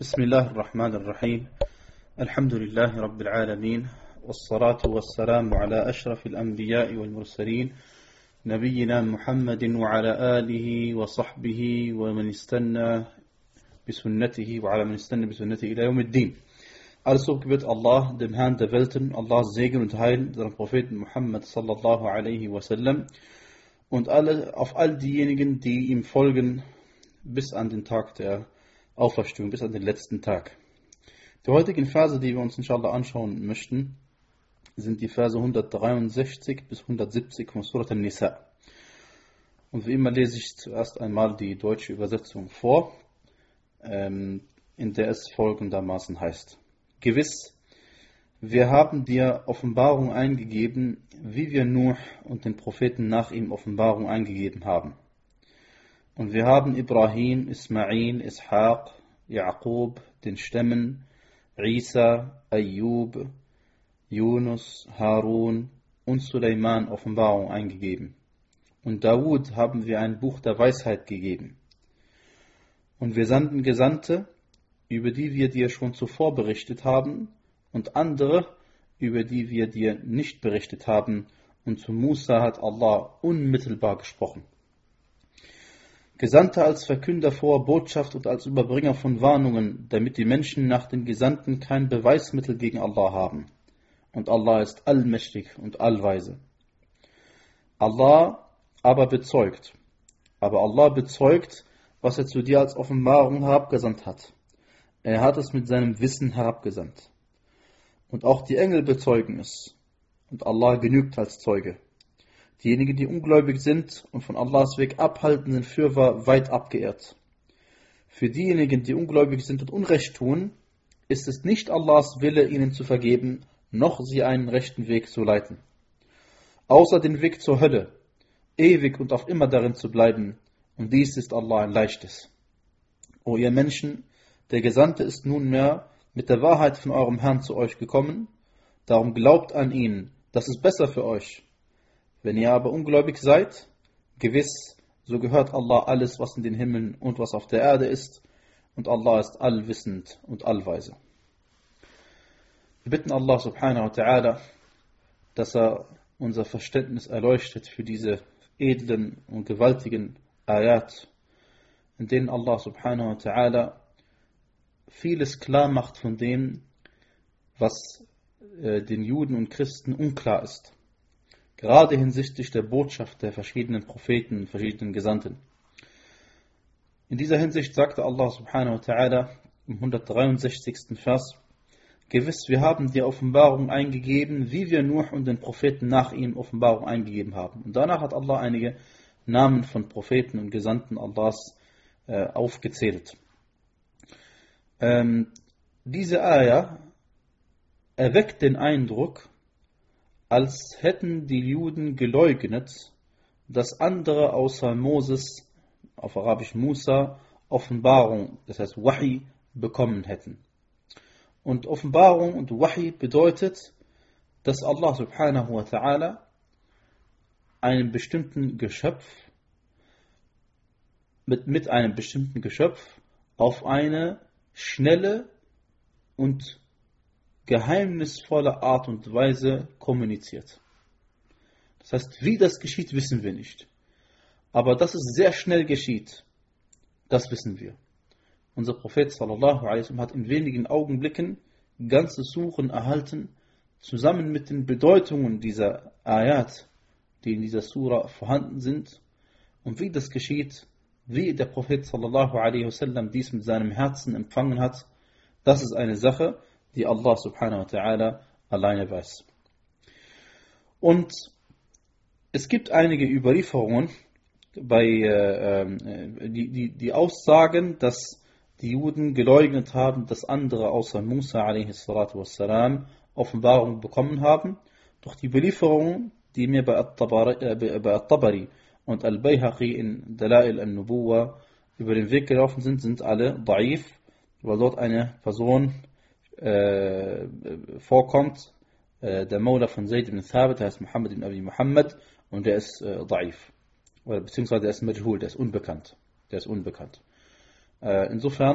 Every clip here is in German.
بسم الله الرحمن الرحيم الحمد لله رب العالمين والصلاة والسلام على أشرف الأنبياء والمرسلين نبينا محمد وعلى آله وصحبه ومن استنى بسنته وعلى من استنى بسنته إلى يوم الدين. Alles Lob gebührt Allah, dem Herrn der Welten, Allahs Segen und Heil, seinem Propheten Muhammad sallallahu alaihi wasallam und auf all diejenigen, die ihm folgen bis an den Tag der Auferstehung, bis an den letzten Tag. Die heutigen Verse, die wir uns inshallah anschauen möchten, sind die Verse 163 bis 170 von Surat An-Nisa. Und wie immer lese ich zuerst einmal die deutsche Übersetzung vor, in der es folgendermaßen heißt: Gewiss, wir haben dir Offenbarung eingegeben, wie wir Nuh und den Propheten nach ihm Offenbarung eingegeben haben. Und wir haben Ibrahim, Ismail, Ishaq, Jaqub, den Stämmen, Isa, Ayyub, Yunus, Harun und Suleiman Offenbarung eingegeben. Und Dawud haben wir ein Buch der Weisheit gegeben. Und wir sandten Gesandte, über die wir dir schon zuvor berichtet haben, und andere, über die wir dir nicht berichtet haben. Und zu Musa hat Allah unmittelbar gesprochen. Gesandte als Verkünder froher Botschaft und als Überbringer von Warnungen, damit die Menschen nach den Gesandten kein Beweismittel gegen Allah haben. Und Allah ist allmächtig und allweise. Allah bezeugt, was er zu dir als Offenbarung herabgesandt hat. Er hat es mit seinem Wissen herabgesandt. Und auch die Engel bezeugen es. Und Allah genügt als Zeuge. Diejenigen, die ungläubig sind und von Allahs Weg abhalten, sind fürwahr weit abgeirrt. Für diejenigen, die ungläubig sind und Unrecht tun, ist es nicht Allahs Wille, ihnen zu vergeben, noch sie einen rechten Weg zu leiten. Außer den Weg zur Hölle, ewig und auf immer darin zu bleiben, und dies ist Allah ein Leichtes. O ihr Menschen, der Gesandte ist nunmehr mit der Wahrheit von eurem Herrn zu euch gekommen, darum glaubt an ihn, das ist besser für euch. Wenn ihr aber ungläubig seid, gewiss, so gehört Allah alles, was in den Himmeln und was auf der Erde ist, und Allah ist allwissend und allweise. Wir bitten Allah subhanahu wa ta'ala, dass er unser Verständnis erleuchtet für diese edlen und gewaltigen Ayat, in denen Allah subhanahu wa ta'ala vieles klar macht von dem, was den Juden und Christen unklar ist. Gerade hinsichtlich der Botschaft der verschiedenen Propheten, verschiedenen Gesandten. In dieser Hinsicht sagte Allah subhanahu wa ta'ala im 163. Vers: Gewiss, wir haben dir Offenbarung eingegeben, wie wir Nuh und den Propheten nach ihm Offenbarung eingegeben haben. Und danach hat Allah einige Namen von Propheten und Gesandten Allahs aufgezählt. Diese Ayah erweckt den Eindruck, als hätten die Juden geleugnet, dass andere außer Moses, auf Arabisch Musa, Offenbarung, das heißt Wahi, bekommen hätten. Und Offenbarung und Wahi bedeutet, dass Allah subhanahu wa ta'ala einem bestimmten Geschöpf, mit einem bestimmten Geschöpf auf eine schnelle und geheimnisvolle Art und Weise kommuniziert. Das heißt, wie das geschieht, wissen wir nicht. Aber dass es sehr schnell geschieht, das wissen wir. Unser Prophet sallallahu alaihi wasallam hat in wenigen Augenblicken ganze Suren erhalten, zusammen mit den Bedeutungen dieser Ayat, die in dieser Sura vorhanden sind. Und wie das geschieht, wie der Prophet sallallahu alaihi wasallam dies mit seinem Herzen empfangen hat, das ist eine Sache, die Allah subhanahu wa ta'ala alleine weiß. Und es gibt einige Überlieferungen, die aussagen, dass die Juden geleugnet haben, dass andere außer Musa alaihi salatu wassalam Offenbarung bekommen haben. Doch die Überlieferungen, die mir bei At-Tabari und Al-Bayhaqi in Dalail al-Nubuwa über den Weg gelaufen sind, sind alle da'if, weil dort eine Person vorkommt, der Mawla von Zayd ibn Thabit, der heißt Muhammad ibn Abi Muhammad, und der ist da'if, beziehungsweise der ist majhul, der ist unbekannt. Insofern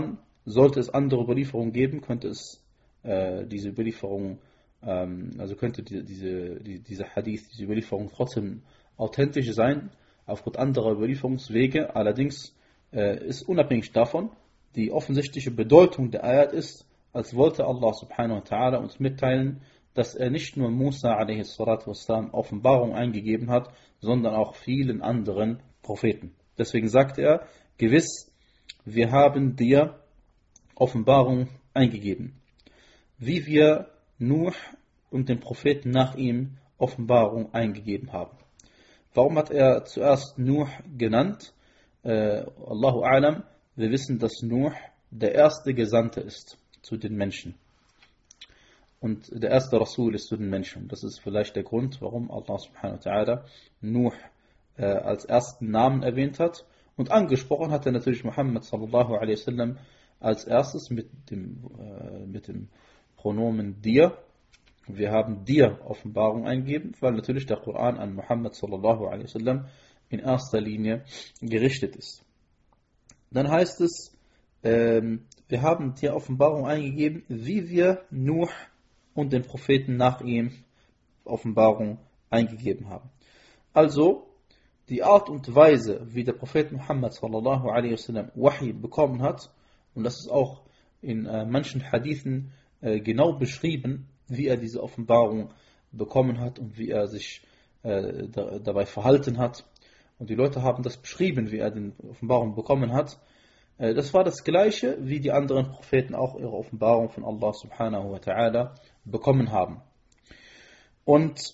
sollte es andere Überlieferungen geben, könnte es diese Überlieferung, also könnte diese Hadith, diese Überlieferung trotzdem authentisch sein, aufgrund anderer Überlieferungswege. Allerdings ist unabhängig davon, die offensichtliche Bedeutung der Ayat ist, als wollte Allah subhanahu wa ta'ala uns mitteilen, dass er nicht nur Musa a.s. Offenbarung eingegeben hat, sondern auch vielen anderen Propheten. Deswegen sagt er, gewiss, wir haben dir Offenbarung eingegeben, wie wir Nuh und den Propheten nach ihm Offenbarung eingegeben haben. Warum hat er zuerst Nuh genannt? Allahu A'lam, wir wissen, dass Nuh der erste Gesandte ist zu den Menschen. Und der erste Rasul ist zu den Menschen. Das ist vielleicht der Grund, warum Allah subhanahu wa ta'ala Nuh als ersten Namen erwähnt hat. Und angesprochen hat er natürlich Muhammad sallallahu alaihi wasallam als erstes mit dem Pronomen dir. Wir haben dir Offenbarung eingegeben, weil natürlich der Koran an Muhammad sallallahu alaihi wasallam in erster Linie gerichtet ist. Dann heißt es, wir haben dir Offenbarung eingegeben, wie wir Nuh und den Propheten nach ihm Offenbarung eingegeben haben. Also, die Art und Weise, wie der Prophet Muhammad sallallahu alaihi wasallam Wahi bekommen hat, und das ist auch in manchen Hadithen genau beschrieben, wie er diese Offenbarung bekommen hat und wie er sich dabei verhalten hat. Und die Leute haben das beschrieben, wie er die Offenbarung bekommen hat. Das war das Gleiche, wie die anderen Propheten auch ihre Offenbarung von Allah subhanahu wa ta'ala bekommen haben. Und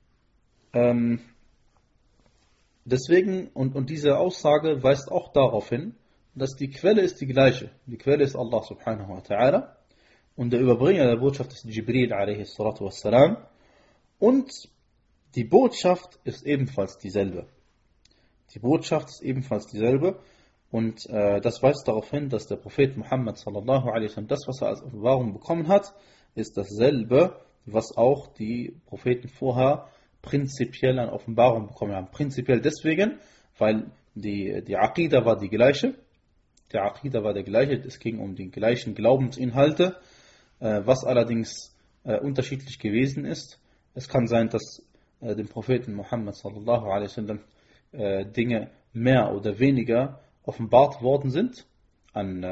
deswegen, und diese Aussage weist auch darauf hin, dass die Quelle ist die gleiche. Die Quelle ist Allah subhanahu wa ta'ala. Und der Überbringer der Botschaft ist Jibril a.s. Und die Botschaft ist ebenfalls dieselbe. Die Botschaft ist ebenfalls dieselbe. Und das weist darauf hin, dass der Prophet Muhammad sallallahu alaihi wasallam das, was er als Offenbarung bekommen hat, ist dasselbe, was auch die Propheten vorher prinzipiell an Offenbarung bekommen haben. Prinzipiell deswegen, weil die Aqidah war die gleiche. Der Aqidah war der gleiche. Es ging um die gleichen Glaubensinhalte, was allerdings unterschiedlich gewesen ist. Es kann sein, dass dem Propheten Muhammad sallallahu alaihi wasallam Dinge mehr oder weniger offenbart worden sind an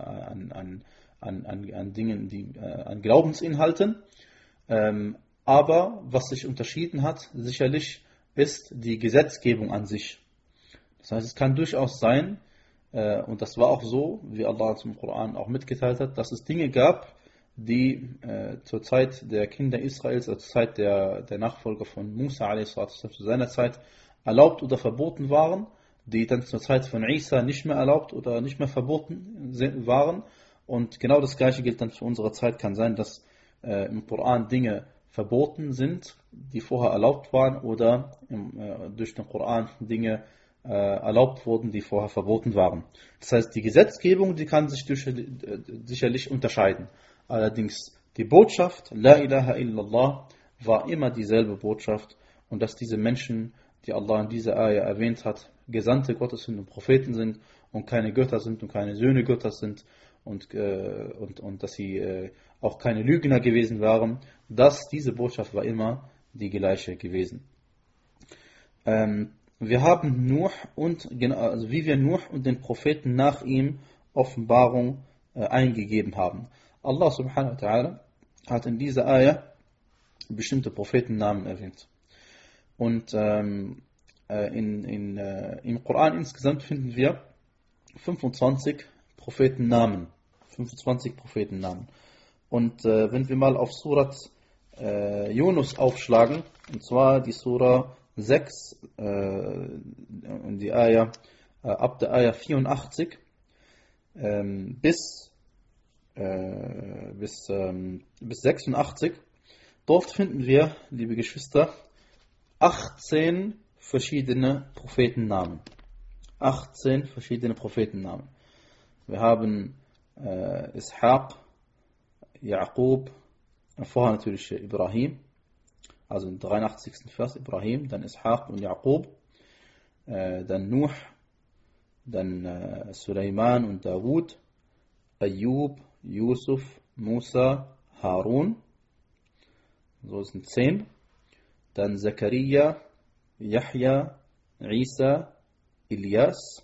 Dingen, an Glaubensinhalten. Aber was sich unterschieden hat, sicherlich, ist die Gesetzgebung an sich. Das heißt, es kann durchaus sein, und das war auch so, wie Allah zum Koran auch mitgeteilt hat, dass es Dinge gab, die zur Zeit der Kinder Israels, also zur Zeit der Nachfolger von Musa a.s. zu seiner Zeit erlaubt oder verboten waren, die dann zur Zeit von Isa nicht mehr erlaubt oder nicht mehr verboten waren. Und genau das Gleiche gilt dann für unsere Zeit. Kann sein, dass im Koran Dinge verboten sind, die vorher erlaubt waren, oder durch den Koran Dinge erlaubt wurden, die vorher verboten waren. Das heißt, die Gesetzgebung, die kann sich sicherlich unterscheiden. Allerdings die Botschaft, La ilaha illallah, war immer dieselbe Botschaft, und dass diese Menschen, die Allah in dieser Ayah erwähnt hat, Gesandte Gottes sind und Propheten sind und keine Götter sind und keine Söhne Gottes sind und dass sie auch keine Lügner gewesen waren, dass diese Botschaft war immer die gleiche gewesen. Wir haben Nuh also wie wir Nuh und den Propheten nach ihm Offenbarung eingegeben haben. Allah subhanahu wa ta'ala hat in dieser Ayah bestimmte Prophetennamen erwähnt. Und im Koran insgesamt finden wir 25 Prophetennamen. 25 Prophetennamen. Und wenn wir mal auf Surat Yunus aufschlagen, und zwar die Surah 6, die Ayah, ab der Ayah 84 bis 86, dort finden wir, liebe Geschwister, 18 verschiedene Prophetennamen. 18 verschiedene Prophetennamen. Wir haben Ishaq, Yaqub, vorher natürlich Ibrahim, also im 83. Vers Ibrahim, dann Ishaq und Yaqub, dann Nuh, dann Suleiman und Dawud, Ayub, Yusuf, Musa, Harun. So sind 10. Dann Zakaria, Yahya, Isa, Ilyas,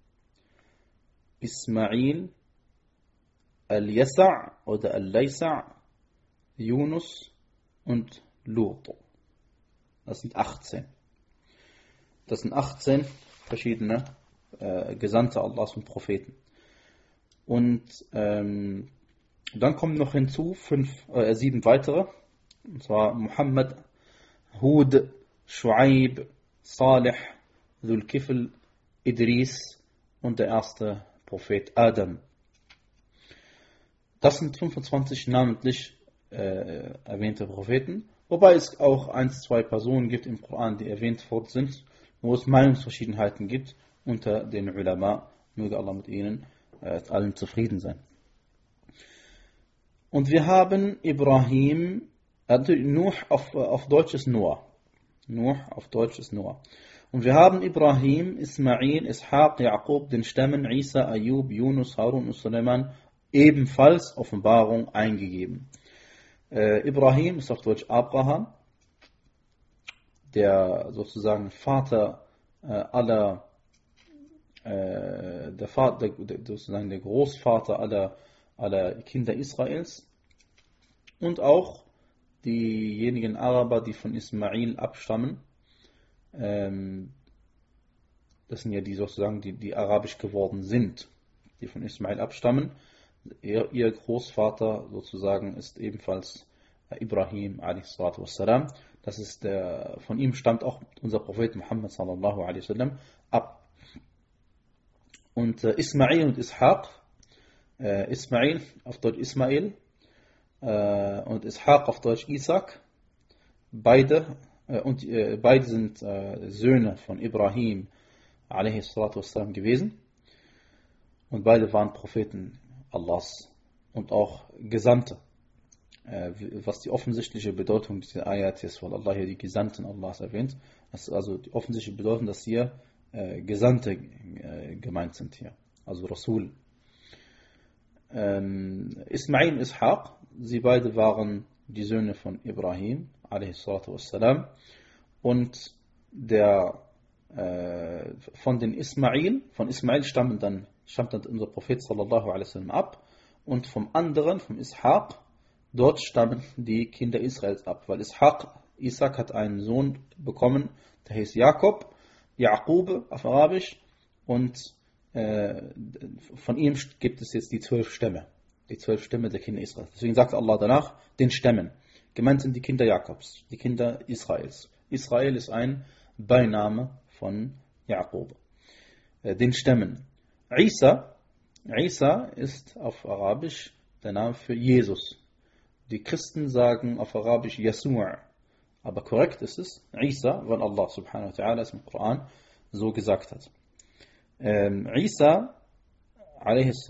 Ismail, Al-Yasa' oder Al-Laysa', Yunus und Lut. Das sind 18. Das sind 18 verschiedene Gesandte Allahs und Propheten. Und dann kommen noch hinzu 7 weitere. Und zwar Muhammad, Hud, Shu'aib, Salih, Dhul Kifl, Idris und der erste Prophet Adam. Das sind 25 namentlich erwähnte Propheten, wobei es auch 1-2 Personen gibt im Koran, die erwähnt worden sind, wo es Meinungsverschiedenheiten gibt unter den Ulama. Möge Allah mit ihnen allen zufrieden sein. Und wir haben Ibrahim, Nuh auf Deutsch ist Noah. Nuh auf Deutsch ist Noah. Und wir haben Ibrahim, Ismail, Ishaq, Jaqub, den Stämmen, Isa, Ayub, Yunus, Harun und Suleiman ebenfalls Offenbarung eingegeben. Ibrahim ist auf Deutsch Abraham, der sozusagen Vater aller, sozusagen der Großvater aller Kinder Israels und auch diejenigen Araber, die von Ismail abstammen. Das sind ja die sozusagen, die arabisch geworden sind, die von Ismail abstammen. Ihr Großvater sozusagen ist ebenfalls Ibrahim a.s. Das ist von ihm stammt auch unser Prophet Muhammad sallallahu alaihi wasallam ab. Und Ismail und Ishaq, Ismail auf Deutsch Ismail und Ishaq auf Deutsch Isaac, beide sind Söhne von Ibrahim a.s. gewesen und beide waren Propheten Allahs und auch Gesandte. Was die offensichtliche Bedeutung dieser Ayat ist, weil Allah hier die Gesandten Allahs erwähnt, das ist also die offensichtliche Bedeutung, dass hier Gesandte gemeint sind hier, also Rasul. Ismail und Ishaq, sie beide waren die Söhne von Ibrahim a.s. und von Ismail stammt dann unser Prophet sallallahu alaihi wasallam ab und vom Ishaq, dort stammen die Kinder Israels ab, weil Isaac hat einen Sohn bekommen, der heißt Jakob, Yaqub auf Arabisch und von ihm gibt es jetzt die 12 Stämme, der Kinder Israels. Deswegen sagt Allah danach, den Stämmen. Gemeint sind die Kinder Jakobs, die Kinder Israels. Israel ist ein Beiname von Jakob. Den Stämmen. Isa ist auf Arabisch der Name für Jesus. Die Christen sagen auf Arabisch Yasua, aber korrekt ist es Isa, weil Allah subhanahu wa ta'ala es im Koran so gesagt hat. Isa a.s.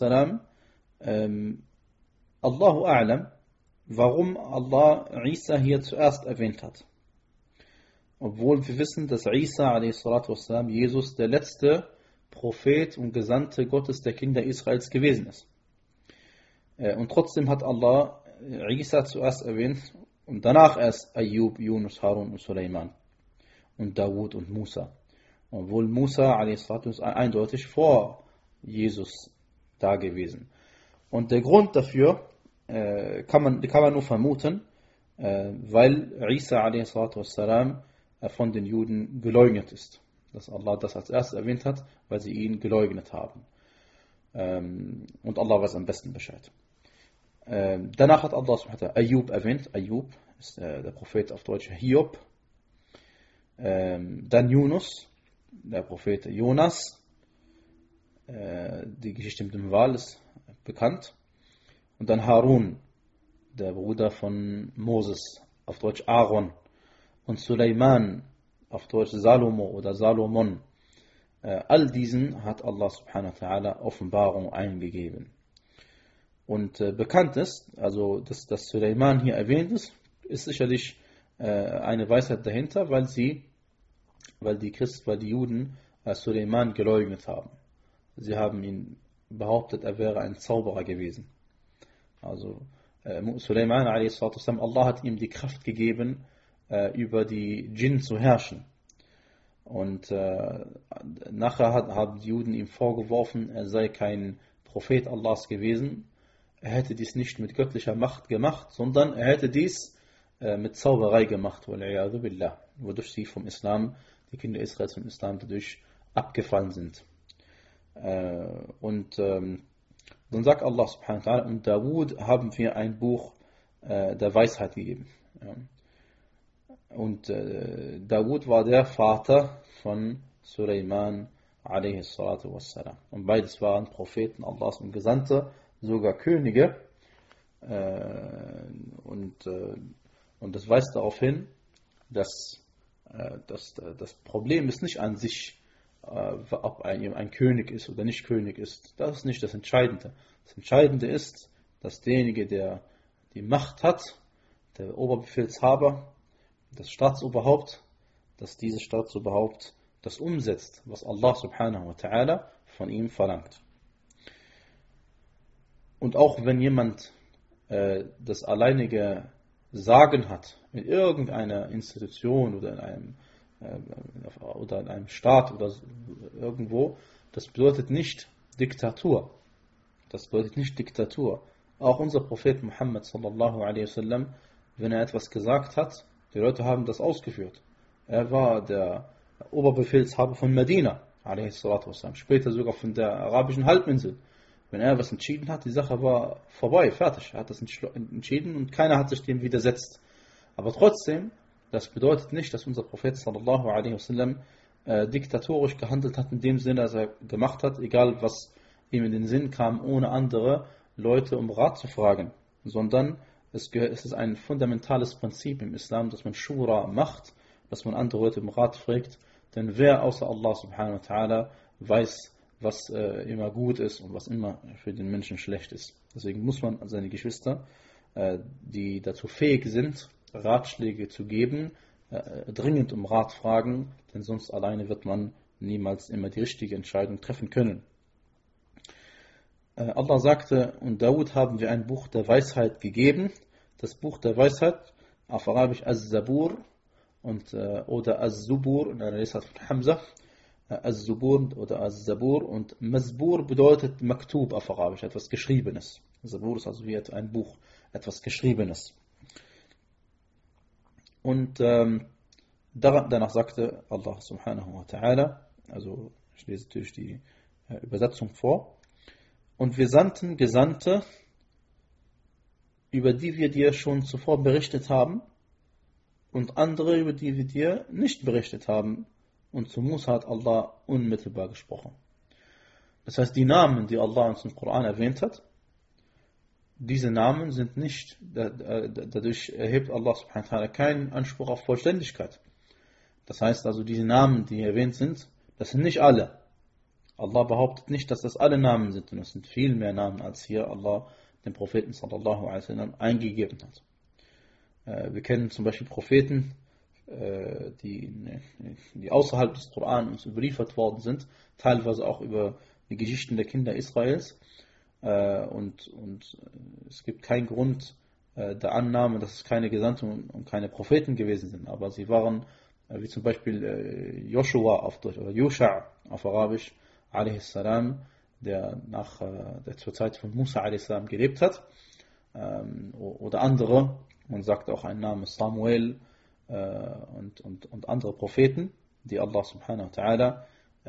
Allahu a'lam, warum Allah Isa hier zuerst erwähnt hat. Obwohl wir wissen, dass Isa a.s. Jesus der letzte Prophet und Gesandte Gottes der Kinder Israels gewesen ist. Und trotzdem hat Allah Isa zuerst erwähnt und danach erst Ayub, Yunus, Harun und Suleiman und Dawud und Musa. Obwohl Musa a.s. ist eindeutig vor Jesus da gewesen. Und der Grund dafür kann man nur vermuten, weil Isa a.s. von den Juden geleugnet ist. Dass Allah das als erstes erwähnt hat, weil sie ihn geleugnet haben. Und Allah weiß am besten Bescheid. Danach hat Allah Ayub erwähnt. Ayub ist der Prophet auf Deutsch Hiob. Dann Yunus, der Prophet Jonas. Die Geschichte mit dem Wal ist bekannt. Und dann Harun, der Bruder von Moses, auf Deutsch Aaron. Und Suleiman, auf Deutsch Salomo oder Salomon. All diesen hat Allah subhanahu wa ta'ala Offenbarung eingegeben. Und bekannt ist, also dass Suleiman hier erwähnt ist sicherlich eine Weisheit dahinter, weil die Juden Suleiman geleugnet haben. Sie haben ihn behauptet, er wäre ein Zauberer gewesen. Also Suleiman a.s. Allah hat ihm die Kraft gegeben, über die Djinn zu herrschen. Und nachher haben die Juden ihm vorgeworfen, er sei kein Prophet Allahs gewesen. Er hätte dies nicht mit göttlicher Macht gemacht, sondern er hätte dies mit Zauberei gemacht, wodurch sie vom Islam, die Kinder Israels vom Islam dadurch abgefallen sind. Dann sagt Allah subhanahu wa ta'ala, und Dawud haben wir ein Buch der Weisheit gegeben. Und Dawud war der Vater von Suleiman a.s. Und beides waren Propheten Allahs und Gesandte, sogar Könige. Und das weist darauf hin, dass das Problem ist nicht an sich, ob ein König ist oder nicht König ist. Das ist nicht das Entscheidende. Das Entscheidende ist, dass derjenige, der die Macht hat, der Oberbefehlshaber, das Staatsoberhaupt, dass dieses Staatsoberhaupt das umsetzt, was Allah subhanahu wa ta'ala von ihm verlangt. Und auch wenn jemand das alleinige Sagen hat in irgendeiner Institution oder in einem Staat oder irgendwo, das bedeutet nicht Diktatur. Das bedeutet nicht Diktatur. Auch unser Prophet Muhammad sallallahu alaihi wasallam, wenn er etwas gesagt hat, die Leute haben das ausgeführt. Er war der Oberbefehlshaber von Medina, alaihi salatu wassalam, später sogar von der arabischen Halbinsel. Wenn er was entschieden hat, die Sache war vorbei, fertig. Er hat das entschieden und keiner hat sich dem widersetzt. Aber trotzdem, das bedeutet nicht, dass unser Prophet sallallahu alaihi wasallam diktatorisch gehandelt hat, in dem Sinne, dass er gemacht hat, egal was ihm in den Sinn kam, ohne andere Leute um Rat zu fragen. Sondern es ist ein fundamentales Prinzip im Islam, dass man Shura macht, dass man andere Leute um Rat fragt. Denn wer außer Allah subhanahu wa ta'ala weiß, was immer gut ist und was immer für den Menschen schlecht ist. Deswegen muss man seine Geschwister, die dazu fähig sind, Ratschläge zu geben, dringend um Rat fragen, denn sonst alleine wird man niemals immer die richtige Entscheidung treffen können. Allah sagte, und Dawud haben wir ein Buch der Weisheit gegeben. Das Buch der Weisheit, auf Arabisch Az-Zabur oder Az-Zubur, und er ist von Hamza. Az-Zubur oder Az-Zabur, und Mazbur bedeutet Maktub auf Arabisch, etwas Geschriebenes. Zabur ist also wie ein Buch, etwas Geschriebenes. Und danach sagte Allah subhanahu wa ta'ala, also ich lese natürlich die Übersetzung vor, und wir sandten Gesandte, über die wir dir schon zuvor berichtet haben, und andere, über die wir dir nicht berichtet haben. Und zu Musa hat Allah unmittelbar gesprochen. Das heißt, die Namen, die Allah uns im Koran erwähnt hat, diese Namen sind nicht, dadurch erhebt Allah subhanahu wa ta'ala keinen Anspruch auf Vollständigkeit. Das heißt also, diese Namen, die hier erwähnt sind, das sind nicht alle. Allah behauptet nicht, dass das alle Namen sind, und es sind viel mehr Namen, als hier Allah dem Propheten sallallahu alaihi wasallam eingegeben hat. Wir kennen zum Beispiel Propheten, die außerhalb des Koran uns überliefert worden sind, teilweise auch über die Geschichten der Kinder Israels. Und es gibt keinen Grund der Annahme, dass es keine Gesandten und keine Propheten gewesen sind. Aber sie waren, wie zum Beispiel Joshua oder Yusha auf Arabisch, a.s., der zur Zeit von Musa a.s. gelebt hat. Oder andere, man sagt auch einen Namen Samuel, und andere Propheten, die Allah subhanahu wa ta'ala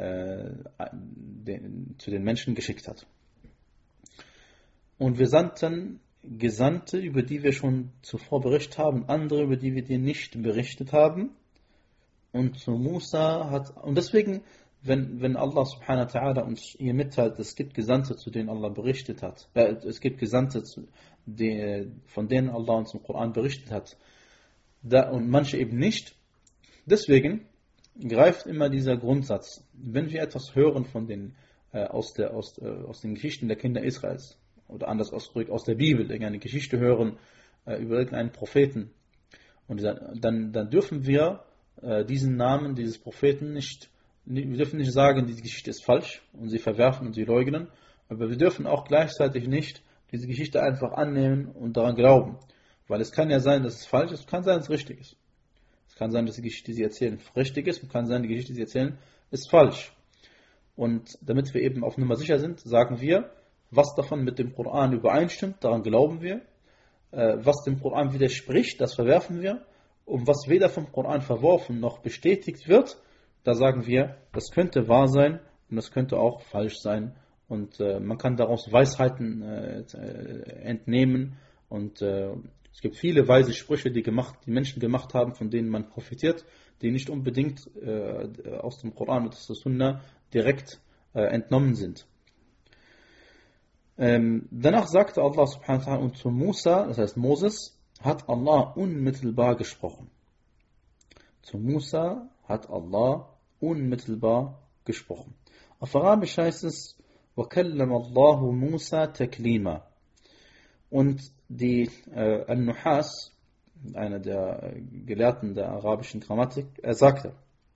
zu den Menschen geschickt hat. Und wir sandten Gesandte, über die wir schon zuvor berichtet haben, andere, über die wir dir nicht berichtet haben. Und zu Musa und deswegen, wenn Allah subhanahu wa ta'ala uns hier mitteilt, es gibt Gesandte, zu denen Allah berichtet hat, es gibt Gesandte, von denen Allah uns im Koran berichtet hat, und manche eben nicht. Deswegen greift immer dieser Grundsatz. Wenn wir etwas hören von aus den Geschichten der Kinder Israels, oder anders ausgedrückt aus der Bibel, irgendeine Geschichte hören über irgendeinen Propheten, und dann dürfen wir diesen Namen dieses Propheten wir dürfen nicht sagen, die Geschichte ist falsch und sie verwerfen und sie leugnen, Aber wir dürfen auch gleichzeitig nicht diese Geschichte einfach annehmen und daran glauben. Weil es kann ja sein, dass es falsch ist, es kann sein, dass es richtig ist. Es kann sein, dass die Geschichte, die sie erzählen, richtig ist, es kann sein, die Geschichte, die sie erzählen, ist falsch. Und damit wir eben auf Nummer sicher sind, sagen wir, was davon mit dem Koran übereinstimmt, daran glauben wir. Was dem Koran widerspricht, das verwerfen wir. Und was weder vom Koran verworfen noch bestätigt wird, da sagen wir, das könnte wahr sein und das könnte auch falsch sein. Und man kann daraus Weisheiten entnehmen. Und es gibt viele weise Sprüche, die Menschen gemacht haben, von denen man profitiert, die nicht unbedingt aus dem Koran und aus der Sunna direkt entnommen sind. Danach sagte Allah subhanahu wa ta'ala, und zu Musa, das heißt Moses, hat Allah unmittelbar gesprochen. Zu Musa hat Allah unmittelbar gesprochen. Auf Arabisch heißt es, وَكَلَّمَ اللَّهُ مُوسَى تَكْلِيمًا. Und die Al-Nuhas, einer der Gelehrten der arabischen Grammatik, er sagte,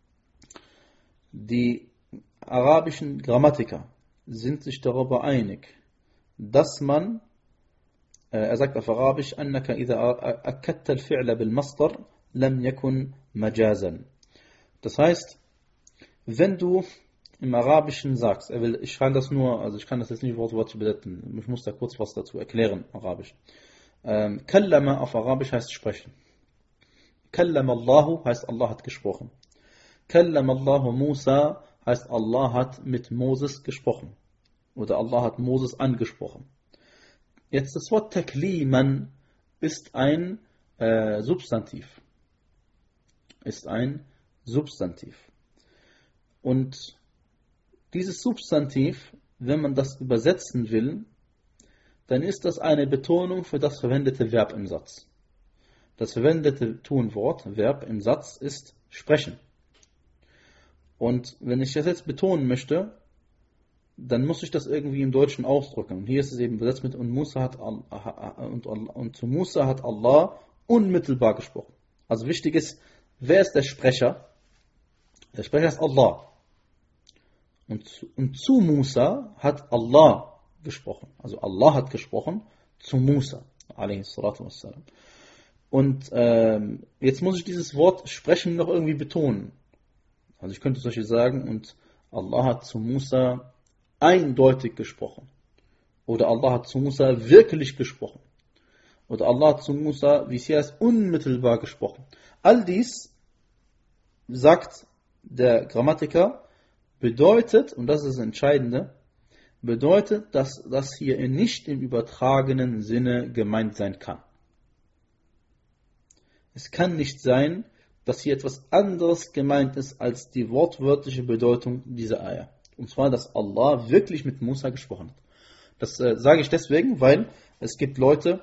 die arabischen Grammatiker sind sich darüber einig, dass man, er sagt auf Arabisch, أنك إذا أكدت الفعل بالمصدر لم يكن مجازا. Das heißt, wenn du im Arabischen sagst, ich kann das nur, also ich kann das jetzt nicht Wort für Wort übersetzen, ich muss da kurz was dazu erklären, Arabisch. Kallama auf Arabisch heißt sprechen. Kallama Allahu heißt Allah hat gesprochen. Kallama Allahu Musa heißt Allah hat mit Moses gesprochen. Oder Allah hat Moses angesprochen. Jetzt das Wort Takliman ist ein Substantiv. Ist ein Substantiv. Und dieses Substantiv, wenn man das übersetzen will, dann ist das eine Betonung für das verwendete Verb im Satz. Das verwendete Tunwort, Verb im Satz ist sprechen. Und wenn ich das jetzt betonen möchte, dann muss ich das irgendwie im Deutschen ausdrücken. Und hier ist es eben übersetzt mit und zu Musa hat Allah unmittelbar gesprochen. Also wichtig ist, wer ist der Sprecher? Der Sprecher ist Allah. Und zu Musa hat Allah gesprochen. Also Allah hat gesprochen zu Musa. Und jetzt muss ich dieses Wort sprechen noch irgendwie betonen. Also ich könnte zum Beispiel sagen, und Allah hat zu Musa eindeutig gesprochen. Oder Allah hat zu Musa wirklich gesprochen. Oder Allah hat zu Musa, wie es hier heißt, unmittelbar gesprochen. All dies, sagt der Grammatiker, bedeutet, und das ist das Entscheidende, bedeutet, dass das hier nicht im übertragenen Sinne gemeint sein kann. Es kann nicht sein, dass hier etwas anderes gemeint ist als die wortwörtliche Bedeutung dieser Ayah. Und zwar, dass Allah wirklich mit Musa gesprochen hat. Das sage ich deswegen, weil es gibt Leute,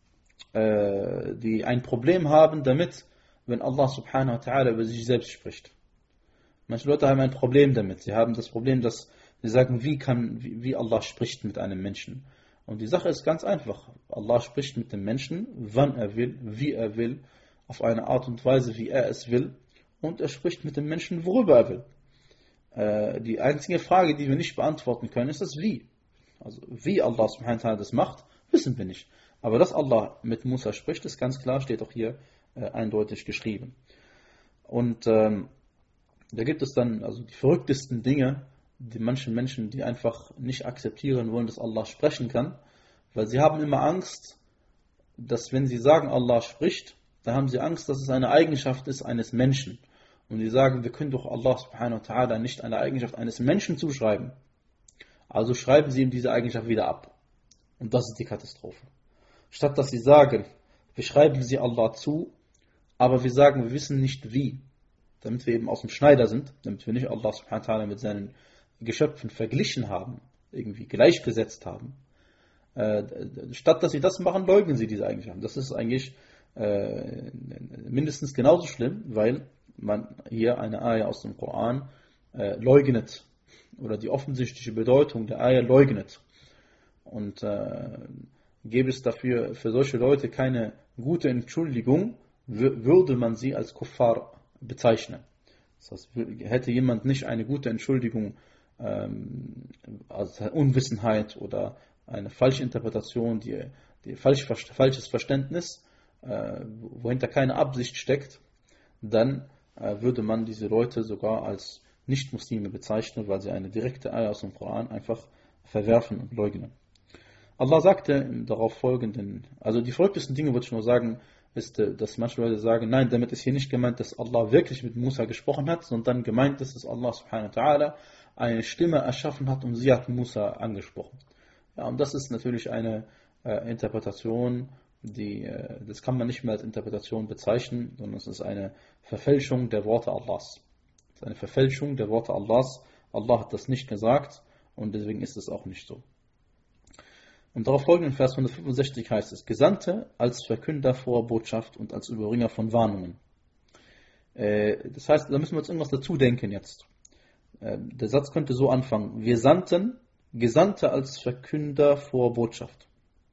die ein Problem haben damit, wenn Allah subhanahu wa ta'ala über sich selbst spricht. Manche Leute haben ein Problem damit. Sie haben das Problem, dass sie sagen, wie Allah spricht mit einem Menschen. Und die Sache ist ganz einfach. Allah spricht mit dem Menschen, wann er will, wie er will, auf eine Art und Weise, wie er es will. Und er spricht mit dem Menschen, worüber er will. Die einzige Frage, die wir nicht beantworten können, ist das Wie. Also wie Allah subhanahu wa ta'ala das macht, wissen wir nicht. Aber dass Allah mit Musa spricht, ist ganz klar, steht auch hier eindeutig geschrieben. Und da gibt es dann also die verrücktesten Dinge, die manchen Menschen, die einfach nicht akzeptieren wollen, dass Allah sprechen kann, weil sie haben immer Angst, dass wenn sie sagen, Allah spricht, dann haben sie Angst, dass es eine Eigenschaft ist eines Menschen. Und die sagen, wir können doch Allah subhanahu wa ta'ala nicht eine Eigenschaft eines Menschen zuschreiben. Also schreiben sie ihm diese Eigenschaft wieder ab. Und das ist die Katastrophe. Statt dass sie sagen, wir schreiben sie Allah zu, aber wir sagen, wir wissen nicht wie. Damit wir eben aus dem Schneider sind, damit wir nicht Allah subhanahu wa ta'ala mit seinen Geschöpfen verglichen haben, irgendwie gleichgesetzt haben. Statt dass sie das machen, leugnen sie diese Eigenschaften. Das ist eigentlich mindestens genauso schlimm, weil man hier eine Ayah aus dem Koran leugnet oder die offensichtliche Bedeutung der Ayah leugnet. Und gäbe es dafür für solche Leute keine gute Entschuldigung, würde man sie als Kuffar bezeichnen. Das heißt, hätte jemand nicht eine gute Entschuldigung also Unwissenheit oder eine falsche Interpretation, falsches Verständnis, wohinter keine Absicht steckt, dann würde man diese Leute sogar als Nicht-Muslime bezeichnen, weil sie eine direkte Ayah aus dem Koran einfach verwerfen und leugnen. Allah sagte im darauf folgenden, also die verrücktesten Dinge würde ich nur sagen, ist, dass manche Leute sagen, nein, damit ist hier nicht gemeint, dass Allah wirklich mit Musa gesprochen hat, sondern gemeint ist, dass Allah subhanahu wa ta'ala eine Stimme erschaffen hat und sie hat Musa angesprochen. Ja, und das ist natürlich eine Interpretation, das kann man nicht mehr als Interpretation bezeichnen, sondern es ist eine Verfälschung der Worte Allahs. Es ist eine Verfälschung der Worte Allahs. Allah hat das nicht gesagt und deswegen ist es auch nicht so. Und darauf folgenden Vers 165 heißt es, Gesandte als Verkünder froher Botschaft und als Überbringer von Warnungen. Das heißt, da müssen wir uns irgendwas dazu denken jetzt. Der Satz könnte so anfangen, wir sandten Gesandte als Verkünder froher Botschaft.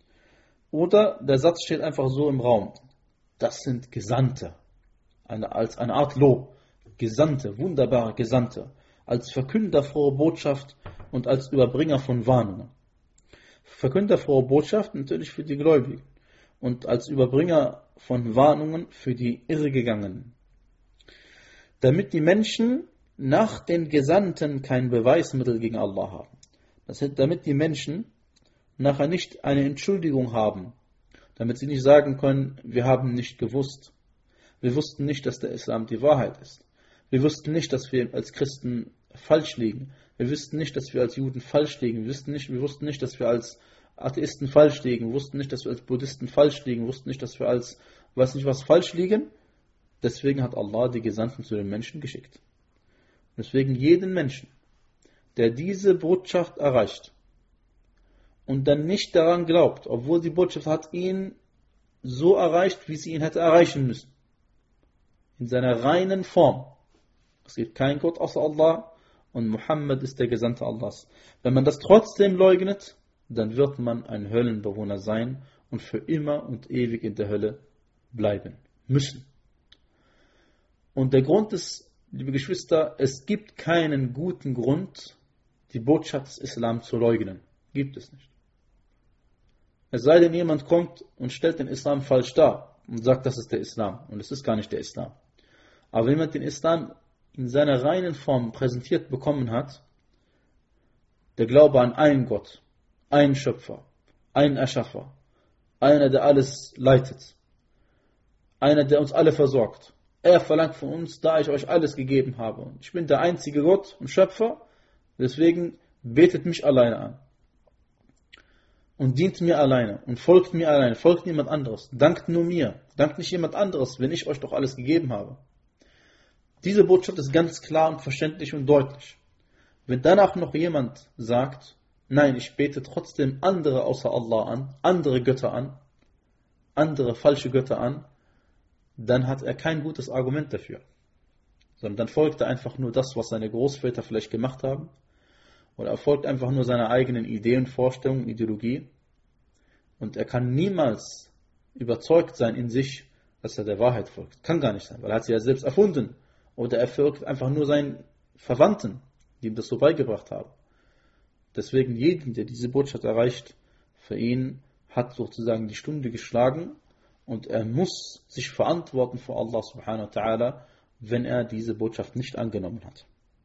Oder der Satz steht einfach so im Raum, das sind Gesandte, als eine Art Lob, Gesandte, wunderbare Gesandte, als Verkünder froher Botschaft und als Überbringer von Warnungen. Verkünder frohe Botschaft natürlich für die Gläubigen und als Überbringer von Warnungen für die Irrgegangenen. Damit die Menschen nach den Gesandten kein Beweismittel gegen Allah haben. Das heißt, damit die Menschen nachher nicht eine Entschuldigung haben, damit sie nicht sagen können, wir haben nicht gewusst. Wir wussten nicht, dass der Islam die Wahrheit ist. Wir wussten nicht, dass wir als Christen falsch liegen. Wir wussten nicht, dass wir als Juden falsch liegen. Wir wussten nicht, dass wir als Atheisten falsch liegen. Wir wussten nicht, dass wir als Buddhisten falsch liegen. Wir wussten nicht, dass wir als weiß nicht was falsch liegen. Deswegen hat Allah die Gesandten zu den Menschen geschickt. Deswegen jeden Menschen, der diese Botschaft erreicht und dann nicht daran glaubt, obwohl die Botschaft hat ihn so erreicht, wie sie ihn hätte erreichen müssen. In seiner reinen Form. Es gibt keinen Gott außer Allah und Muhammad ist der Gesandte Allahs. Wenn man das trotzdem leugnet, dann wird man ein Höllenbewohner sein und für immer und ewig in der Hölle bleiben müssen. Und der Grund ist, liebe Geschwister, es gibt keinen guten Grund, die Botschaft des Islam zu leugnen. Gibt es nicht. Es sei denn, jemand kommt und stellt den Islam falsch dar und sagt, das ist der Islam. Und es ist gar nicht der Islam. Aber wenn jemand den Islam in seiner reinen Form präsentiert bekommen hat, der Glaube an einen Gott, einen Schöpfer, einen Erschaffer, einer, der alles leitet, einer, der uns alle versorgt. Er verlangt von uns, da ich euch alles gegeben habe. Und ich bin der einzige Gott und Schöpfer, deswegen betet mich alleine an. Und dient mir alleine und folgt mir alleine, folgt niemand anderes. Dankt nur mir, dankt nicht jemand anderes, wenn ich euch doch alles gegeben habe. Diese Botschaft ist ganz klar und verständlich und deutlich. Wenn danach noch jemand sagt, nein, ich bete trotzdem andere außer Allah an, andere Götter an, andere falsche Götter an, dann hat er kein gutes Argument dafür. Sondern dann folgt er einfach nur das, was seine Großväter vielleicht gemacht haben, oder er folgt einfach nur seiner eigenen Ideen, Vorstellungen, Ideologie, und er kann niemals überzeugt sein in sich, dass er der Wahrheit folgt. Kann gar nicht sein, weil er hat sie ja selbst erfunden. Oder er folgt einfach nur seinen Verwandten, die ihm das so beigebracht haben. Deswegen jeden, der diese Botschaft erreicht, für ihn hat sozusagen die Stunde geschlagen und er muss sich verantworten vor Allah subhanahu wa ta'ala, wenn er diese Botschaft nicht angenommen hat.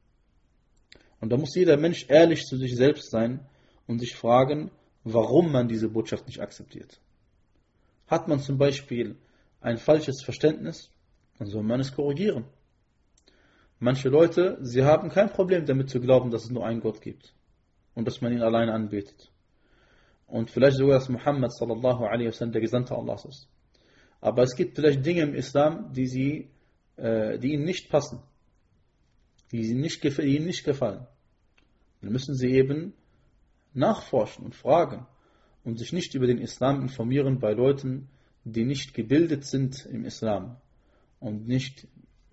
Und da muss jeder Mensch ehrlich zu sich selbst sein und sich fragen, warum man diese Botschaft nicht akzeptiert. Hat man zum Beispiel ein falsches Verständnis, dann soll man es korrigieren. Manche Leute, sie haben kein Problem damit zu glauben, dass es nur einen Gott gibt und dass man ihn alleine anbetet. Und vielleicht sogar, dass Muhammad sallallahu alaihi wasallam der Gesandte Allahs ist. Aber es gibt vielleicht Dinge im Islam, die ihnen nicht passen, die ihnen nicht gefallen. Dann müssen sie eben nachforschen und fragen und sich nicht über den Islam informieren bei Leuten, die nicht gebildet sind im Islam und nicht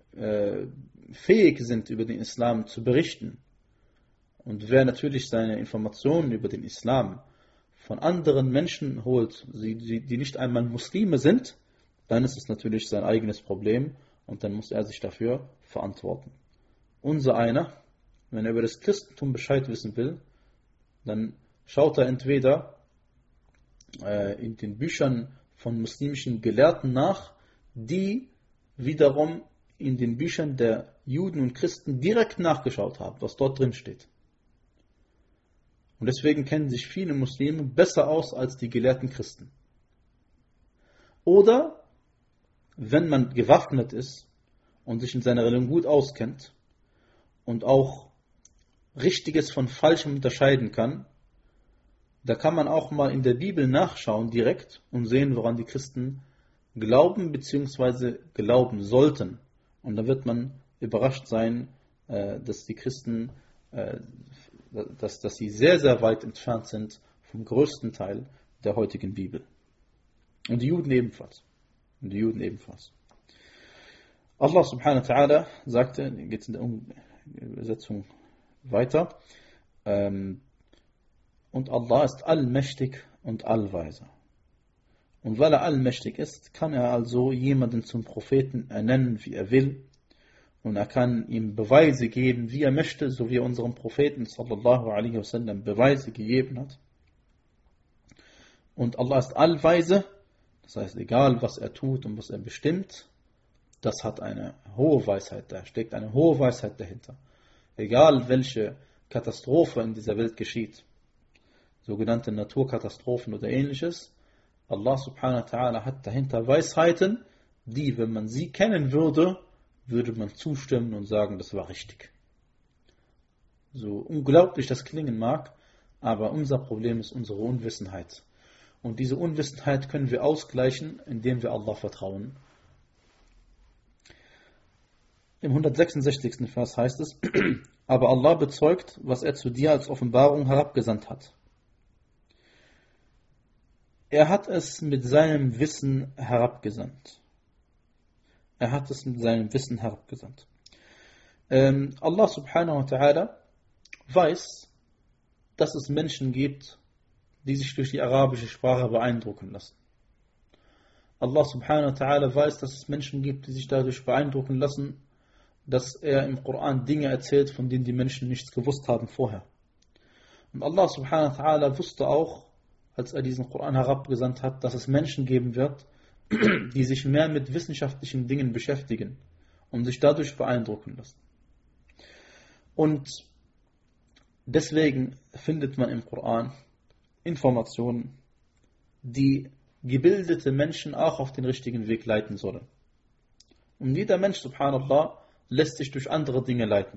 fähig sind, über den Islam zu berichten. Und wer natürlich seine Informationen über den Islam von anderen Menschen holt, die nicht einmal Muslime sind, dann ist es natürlich sein eigenes Problem und dann muss er sich dafür verantworten. Unser einer, wenn er über das Christentum Bescheid wissen will, dann schaut er entweder in den Büchern von muslimischen Gelehrten nach, die wiederum in den Büchern der Juden und Christen direkt nachgeschaut haben, was dort drin steht. Und deswegen kennen sich viele Muslime besser aus als die gelehrten Christen. Oder, wenn man gewaffnet ist und sich in seiner Religion gut auskennt und auch Richtiges von Falschem unterscheiden kann, da kann man auch mal in der Bibel nachschauen direkt und sehen, woran die Christen glauben bzw. glauben sollten. Und da wird man überrascht sein, dass die Christen, dass sie sehr, sehr weit entfernt sind vom größten Teil der heutigen Bibel. Und die Juden ebenfalls. Allah subhanahu wa ta'ala sagte, geht in der Übersetzung weiter, und Allah ist allmächtig und allweiser. Und weil er allmächtig ist, kann er also jemanden zum Propheten ernennen, wie er will. Und er kann ihm Beweise geben, wie er möchte, so wie er unserem Propheten sallallahu alaihi wasallam Beweise gegeben hat. Und Allah ist allweise, das heißt, egal was er tut und was er bestimmt, das hat eine hohe Weisheit, da steckt eine hohe Weisheit dahinter. Egal welche Katastrophe in dieser Welt geschieht, sogenannte Naturkatastrophen oder ähnliches, Allah subhanahu wa ta'ala hat dahinter Weisheiten, die, wenn man sie kennen würde, würde man zustimmen und sagen, das war richtig. So unglaublich das klingen mag, aber unser Problem ist unsere Unwissenheit. Und diese Unwissenheit können wir ausgleichen, indem wir Allah vertrauen. Im 166. Vers heißt es, aber Allah bezeugt, was er zu dir als Offenbarung herabgesandt hat. Er hat es mit seinem Wissen herabgesandt. Allah subhanahu wa ta'ala weiß, dass es Menschen gibt, die sich durch die arabische Sprache beeindrucken lassen. Allah subhanahu wa ta'ala weiß, dass es Menschen gibt, die sich dadurch beeindrucken lassen, dass er im Koran Dinge erzählt, von denen die Menschen nichts gewusst haben vorher. Und Allah subhanahu wa ta'ala wusste auch, als er diesen Koran herabgesandt hat, dass es Menschen geben wird, die sich mehr mit wissenschaftlichen Dingen beschäftigen und sich dadurch beeindrucken lassen. Und deswegen findet man im Koran Informationen, die gebildete Menschen auch auf den richtigen Weg leiten sollen. Und jeder Mensch, subhanallah, lässt sich durch andere Dinge leiten.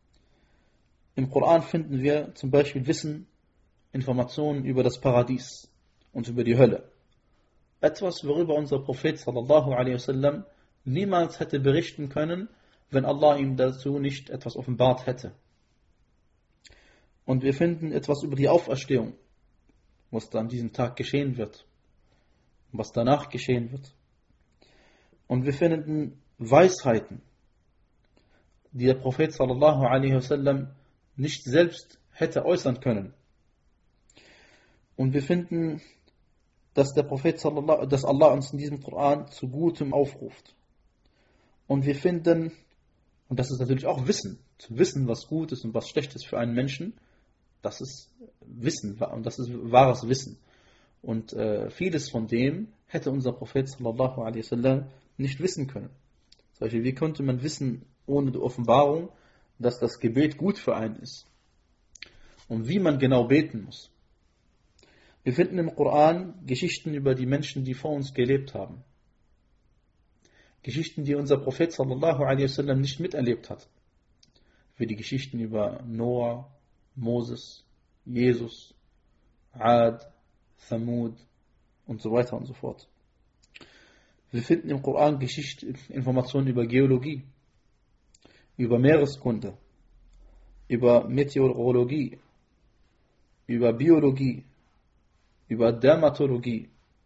Im Koran finden wir zum Beispiel Informationen über das Paradies und über die Hölle. Etwas, worüber unser Prophet sallallahu alaihi wasallam niemals hätte berichten können, wenn Allah ihm dazu nicht etwas offenbart hätte. Und wir finden etwas über die Auferstehung, was da an diesem Tag geschehen wird, was danach geschehen wird. Und wir finden Weisheiten, die der Prophet sallallahu alaihi wasallam nicht selbst hätte äußern können. Und wir finden, dass dass Allah uns in diesem Koran zu Gutem aufruft. Und wir finden, und das ist natürlich auch Wissen, zu wissen, was gut ist und was schlecht ist für einen Menschen, das ist Wissen und das ist wahres Wissen. Und vieles von dem hätte unser Prophet sallallahu alaihi wasallam nicht wissen können. Zum Beispiel, wie könnte man wissen, ohne die Offenbarung, dass das Gebet gut für einen ist? Und wie man genau beten muss. Wir finden im Koran Geschichten über die Menschen, die vor uns gelebt haben. Geschichten, die unser Prophet sallallahu alaihi wasallam nicht miterlebt hat. Wie die Geschichten über Noah, Moses, Jesus, Ad, Thamud und so weiter und so fort. Wir finden im Koran Informationen über Geologie, über Meereskunde, über Meteorologie, über Biologie, über Dermatologie,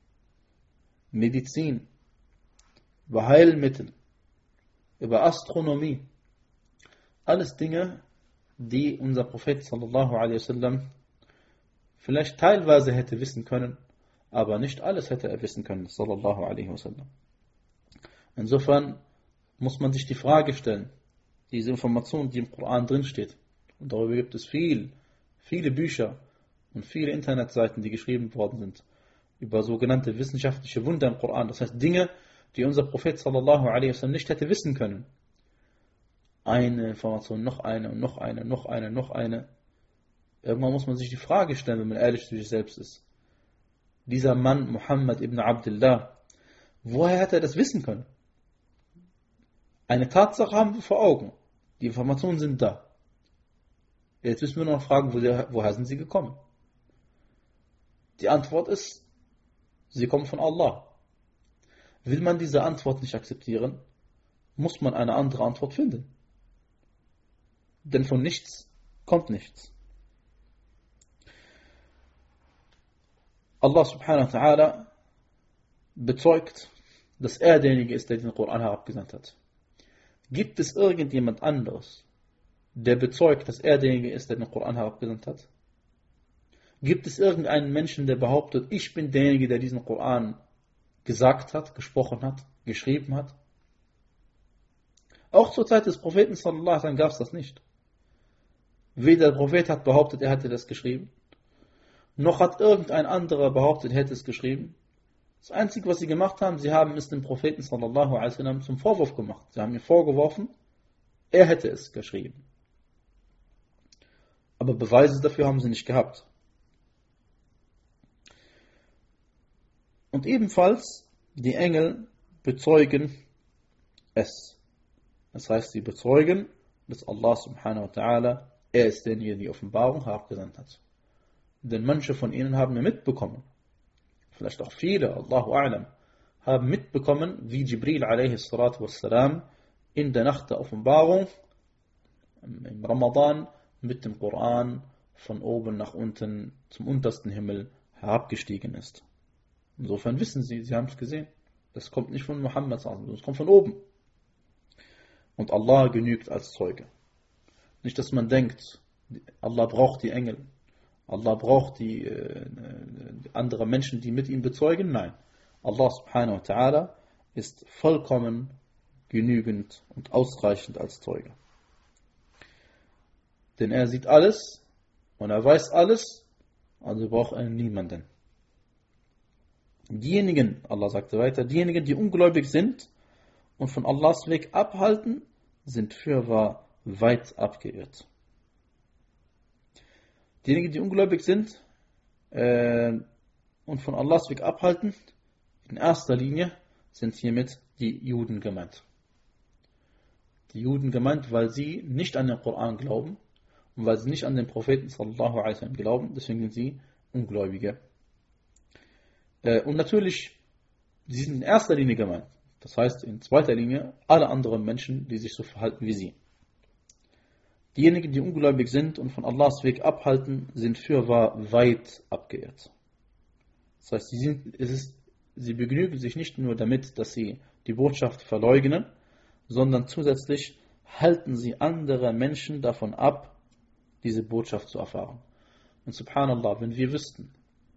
Medizin, über Heilmittel, über Astronomie. Alles Dinge, die unser Prophet sallallahu alaihi wasallam vielleicht teilweise hätte wissen können, aber nicht alles hätte er wissen können, sallallahu alaihi wasallam. Insofern muss man sich die Frage stellen, diese Information, die im Koran drin steht, Und darüber gibt es viele Bücher und viele Internetseiten, die geschrieben worden sind über sogenannte wissenschaftliche Wunder im Koran. Das heißt Dinge, die unser Prophet sallallahu alaihi wasallam nicht hätte wissen können. Eine Information, noch eine und noch eine, noch eine, noch eine. Irgendwann muss man sich die Frage stellen, wenn man ehrlich zu sich selbst ist. Dieser Mann, Muhammad ibn Abdullah, woher hätte er das wissen können? Eine Tatsache haben wir vor Augen. Die Informationen sind da. Jetzt müssen wir noch fragen, woher sind sie gekommen? Die Antwort ist, sie kommen von Allah. Will man diese Antwort nicht akzeptieren, muss man eine andere Antwort finden. Denn von nichts kommt nichts. Allah subhanahu wa ta'ala bezeugt, dass er derjenige ist, der den Koran herabgesandt hat. Gibt es irgendjemand anderes, der bezeugt, dass er derjenige ist, der den Koran herabgesandt hat? Gibt es irgendeinen Menschen, der behauptet, ich bin derjenige, der diesen Koran gesagt hat, gesprochen hat, geschrieben hat? Auch zur Zeit des Propheten sallallahu alaihi wasallam gab es das nicht. Weder der Prophet hat behauptet, er hätte das geschrieben, noch hat irgendein anderer behauptet, er hätte es geschrieben. Das Einzige, was sie gemacht haben, sie haben es dem Propheten sallallahu alaihi wasallam zum Vorwurf gemacht. Sie haben ihm vorgeworfen, er hätte es geschrieben. Aber Beweise dafür haben sie nicht gehabt. Und ebenfalls, die Engel bezeugen es. Das heißt, sie bezeugen, dass Allah subhanahu wa ta'ala, er ist derjenige, der die Offenbarung herabgesandt hat. Denn manche von ihnen haben mitbekommen, vielleicht auch viele, Allahu a'lam, haben mitbekommen, wie Jibril alaihi salatu wassalam in der Nacht der Offenbarung im Ramadan mit dem Koran von oben nach unten zum untersten Himmel herabgestiegen ist. Insofern wissen sie haben es gesehen. Das kommt nicht von Muhammad, das kommt von oben. Und Allah genügt als Zeuge. Nicht, dass man denkt, Allah braucht die Engel. Allah braucht die andere Menschen, die mit ihm bezeugen. Nein. Allah subhanahu wa ta'ala ist vollkommen genügend und ausreichend als Zeuge. Denn er sieht alles und er weiß alles, also braucht er niemanden. Diejenigen, Allah sagte weiter, diejenigen, die ungläubig sind und von Allahs Weg abhalten, sind fürwahr weit abgeirrt. Diejenigen, die ungläubig sind und von Allahs Weg abhalten, in erster Linie sind hiermit die Juden gemeint. Die Juden gemeint, weil sie nicht an den Koran glauben und weil sie nicht an den Propheten sallallahu alaihi wasallam glauben, deswegen sind sie Ungläubige. Und natürlich, sie sind in erster Linie gemeint. Das heißt, in zweiter Linie alle anderen Menschen, die sich so verhalten wie sie. Diejenigen, die ungläubig sind und von Allahs Weg abhalten, sind fürwahr weit abgeirrt. Das heißt, sie begnügen sich nicht nur damit, dass sie die Botschaft verleugnen, sondern zusätzlich halten sie andere Menschen davon ab, diese Botschaft zu erfahren. Und subhanallah, wenn wir wüssten,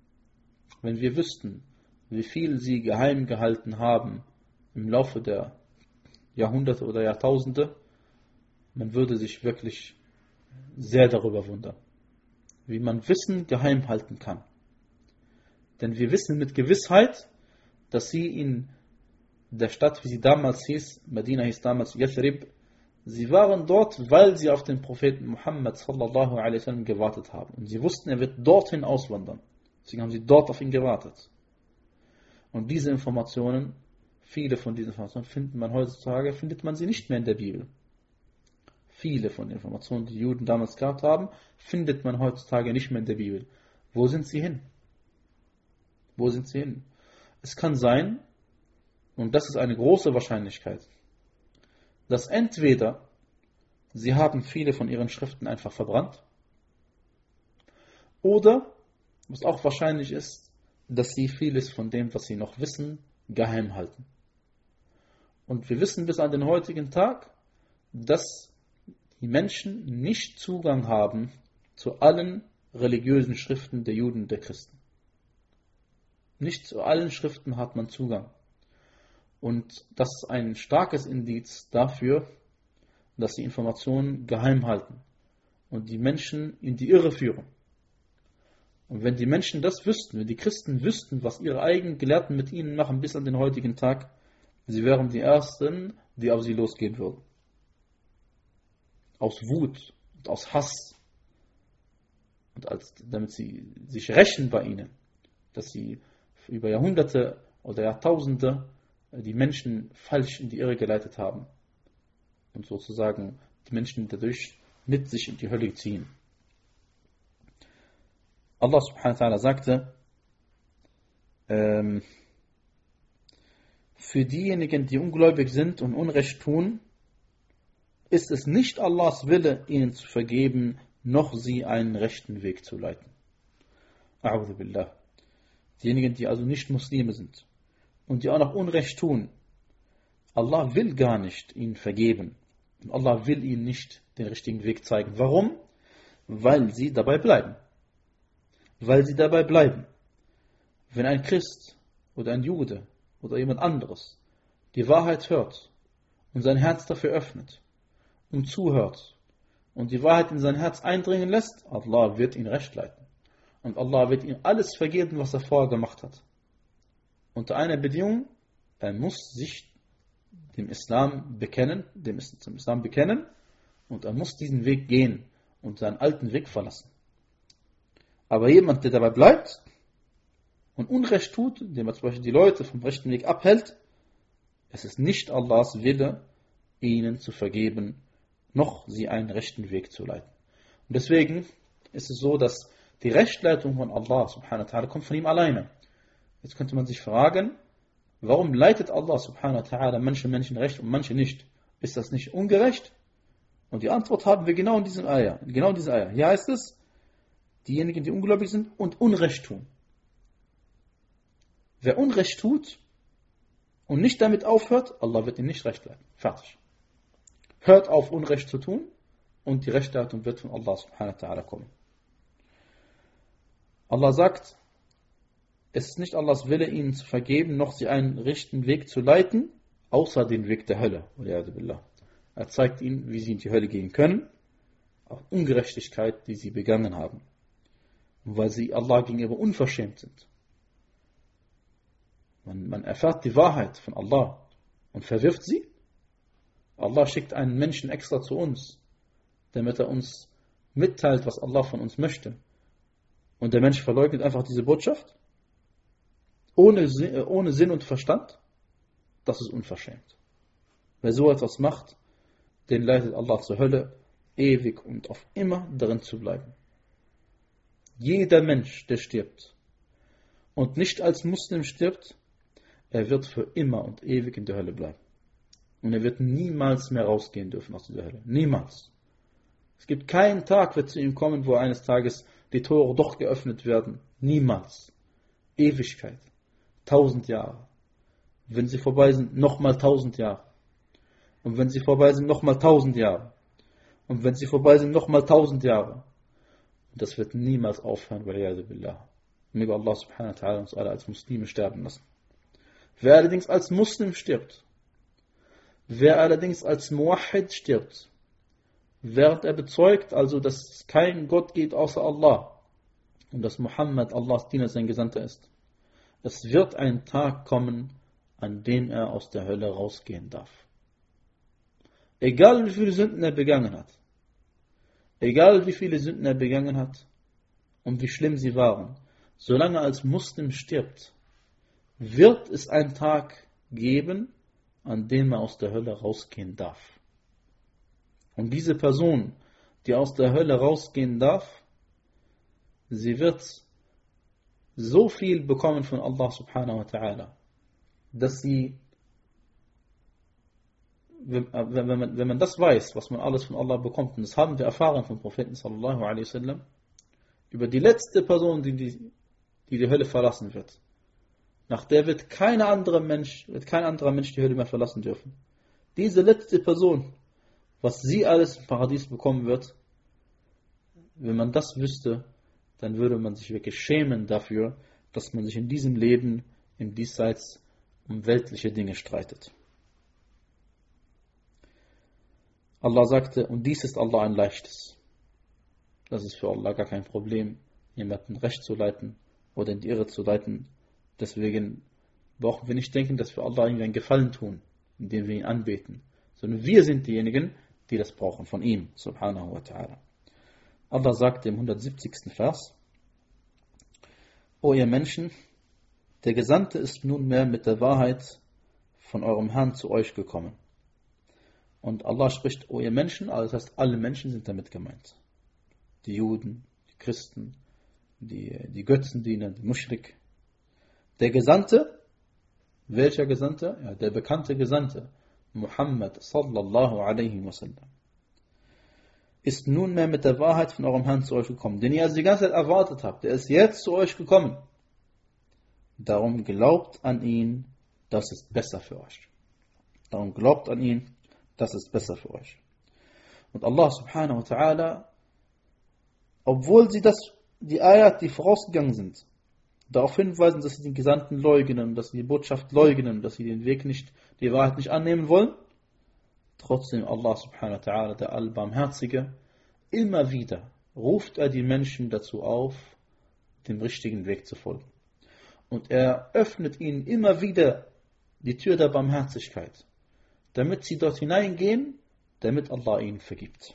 wie viel sie geheim gehalten haben im Laufe der Jahrhunderte oder Jahrtausende, man würde sich wirklich sehr darüber wundern, wie man Wissen geheim halten kann. Denn wir wissen mit Gewissheit, dass sie in der Stadt, wie sie damals hieß, Medina hieß damals Yathrib, sie waren dort, weil sie auf den Propheten Muhammad sallallahu alaihi wasallam gewartet haben. Und sie wussten, er wird dorthin auswandern. Deswegen haben sie dort auf ihn gewartet. Und diese Informationen, viele von diesen Informationen findet man sie nicht mehr in der Bibel. Viele von den Informationen, die Juden damals gehabt haben, findet man heutzutage nicht mehr in der Bibel. Wo sind sie hin? Wo sind sie hin? Es kann sein, und das ist eine große Wahrscheinlichkeit, dass entweder sie haben viele von ihren Schriften einfach verbrannt, oder, was auch wahrscheinlich ist, dass sie vieles von dem, was sie noch wissen, geheim halten. Und wir wissen bis an den heutigen Tag, dass die Menschen nicht Zugang haben zu allen religiösen Schriften der Juden und der Christen. Nicht zu allen Schriften hat man Zugang. Und das ist ein starkes Indiz dafür, dass sie Informationen geheim halten. und die Menschen in die Irre führen. Und wenn die Menschen das wüssten, wenn die Christen wüssten, was ihre eigenen Gelehrten mit ihnen machen bis an den heutigen Tag, sie wären die Ersten, die auf sie losgehen würden. Aus Wut und aus Hass. Und damit sie sich rächen bei ihnen, dass sie über Jahrhunderte oder Jahrtausende die Menschen falsch in die Irre geleitet haben und sozusagen die Menschen dadurch mit sich in die Hölle ziehen. Allah subhanahu wa ta'ala sagte, für diejenigen, die ungläubig sind und Unrecht tun, ist es nicht Allahs Wille, ihnen zu vergeben, noch sie einen rechten Weg zu leiten. A'udhu billah. Diejenigen, die also nicht Muslime sind und die auch noch Unrecht tun, Allah will gar nicht ihnen vergeben. Und Allah will ihnen nicht den richtigen Weg zeigen. Warum? Weil sie dabei bleiben. Weil sie dabei bleiben. Wenn ein Christ oder ein Jude oder jemand anderes die Wahrheit hört und sein Herz dafür öffnet und zuhört und die Wahrheit in sein Herz eindringen lässt, Allah wird ihn recht leiten. Und Allah wird ihm alles vergeben, was er vorher gemacht hat. Unter einer Bedingung, er muss sich zum Islam bekennen und er muss diesen Weg gehen und seinen alten Weg verlassen. Aber jemand, der dabei bleibt und Unrecht tut, indem er zum Beispiel die Leute vom rechten Weg abhält, es ist nicht Allahs Wille, ihnen zu vergeben, noch sie einen rechten Weg zu leiten. Und deswegen ist es so, dass die Rechtleitung von Allah subhanahu wa ta'ala kommt von ihm alleine. Jetzt könnte man sich fragen, warum leitet Allah subhanahu wa ta'ala manche Menschen recht und manche nicht? Ist das nicht ungerecht? Und die Antwort haben wir genau in diesem Ayah. Hier heißt es, diejenigen, die ungläubig sind und Unrecht tun. Wer Unrecht tut und nicht damit aufhört, Allah wird ihn nicht recht leiten. Fertig. Hört auf, Unrecht zu tun und die Rechtleitung wird von Allah subhanahu wa ta'ala kommen. Allah sagt, es ist nicht Allahs Wille, ihnen zu vergeben, noch sie einen rechten Weg zu leiten, außer den Weg der Hölle. Er zeigt ihnen, wie sie in die Hölle gehen können, auf Ungerechtigkeit, die sie begangen haben. Und weil sie Allah gegenüber unverschämt sind. Man erfährt die Wahrheit von Allah und verwirft sie. Allah schickt einen Menschen extra zu uns, damit er uns mitteilt, was Allah von uns möchte. Und der Mensch verleugnet einfach diese Botschaft, ohne Sinn und Verstand. Das ist unverschämt. Wer so etwas macht, den leitet Allah zur Hölle, ewig und auf immer darin zu bleiben. Jeder Mensch, der stirbt und nicht als Muslim stirbt, er wird für immer und ewig in der Hölle bleiben. Und er wird niemals mehr rausgehen dürfen aus dieser Hölle. Niemals. Es gibt keinen Tag, wird zu ihm kommen, wo eines Tages die Tore doch geöffnet werden. Niemals. Ewigkeit. 1000 Jahre. Wenn sie vorbei sind, nochmal 1000 Jahre. Und wenn sie vorbei sind, nochmal 1000 Jahre. Und wenn sie vorbei sind, nochmal 1000 Jahre. Und das wird niemals aufhören, billah. Möge Allah subhanahu wa ta'ala uns alle als Muslime sterben lassen. Wer allerdings als Muslim stirbt, wer allerdings als Muwahhid stirbt, während er bezeugt, also dass es keinen Gott gibt außer Allah und dass Muhammad Allahs Diener, sein Gesandter ist, es wird ein Tag kommen, an dem er aus der Hölle rausgehen darf. Egal wie viele Sünden er begangen hat, und wie schlimm sie waren, solange er als Muslim stirbt, wird es einen Tag geben, an dem er aus der Hölle rausgehen darf. Und diese Person, die aus der Hölle rausgehen darf, sie wird so viel bekommen von Allah subhanahu wa ta'ala, dass sie, wenn man das weiß, was man alles von Allah bekommt, und das haben wir erfahren vom Propheten sallallahu alaihi wasallam, über die letzte Person, die Hölle verlassen wird. Nach der wird kein anderer Mensch die Hölle mehr verlassen dürfen. Diese letzte Person, was sie alles im Paradies bekommen wird, wenn man das wüsste, dann würde man sich wirklich schämen dafür, dass man sich in diesem Leben, im Diesseits, um weltliche Dinge streitet. Allah sagte, und dies ist Allah ein Leichtes. Das ist für Allah gar kein Problem, jemanden recht zu leiten oder in die Irre zu leiten. Deswegen brauchen wir nicht denken, dass wir Allah irgendwie einen Gefallen tun, indem wir ihn anbeten, sondern wir sind diejenigen, die das brauchen von ihm, subhanahu wa ta'ala. Allah sagt im 170. Vers: O ihr Menschen, der Gesandte ist nunmehr mit der Wahrheit von eurem Herrn zu euch gekommen. Und Allah spricht, o ihr Menschen, also das heißt, alle Menschen sind damit gemeint. Die Juden, die Christen, die Götzendiener, die Muschrik. Der Gesandte, welcher Gesandte? Ja, der bekannte Gesandte, Muhammad sallallahu alaihi wasallam, ist nunmehr mit der Wahrheit von eurem Herrn zu euch gekommen, den ihr also die ganze Zeit erwartet habt. Der ist jetzt zu euch gekommen. Darum glaubt an ihn, das ist besser für euch. Darum glaubt an ihn, das ist besser für euch. Und Allah subhanahu wa ta'ala, obwohl sie die Ayat, die vorausgegangen sind, darauf hinweisen, dass sie den Gesandten leugnen, dass sie die Botschaft leugnen, dass sie den Weg nicht, die Wahrheit nicht annehmen wollen, trotzdem Allah subhanahu wa ta'ala, der Allbarmherzige, immer wieder ruft er die Menschen dazu auf, dem richtigen Weg zu folgen. Und er öffnet ihnen immer wieder die Tür der Barmherzigkeit, damit sie dort hineingehen, damit Allah ihnen vergibt.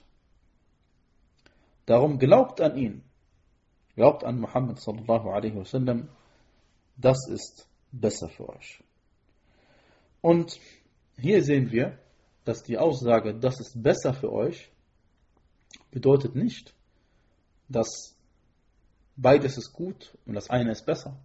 Darum glaubt an ihn, glaubt an Muhammad sallallahu alaihi wasallam, das ist besser für euch. Und hier sehen wir, dass die Aussage, das ist besser für euch, bedeutet nicht, dass beides ist gut und das eine ist besser.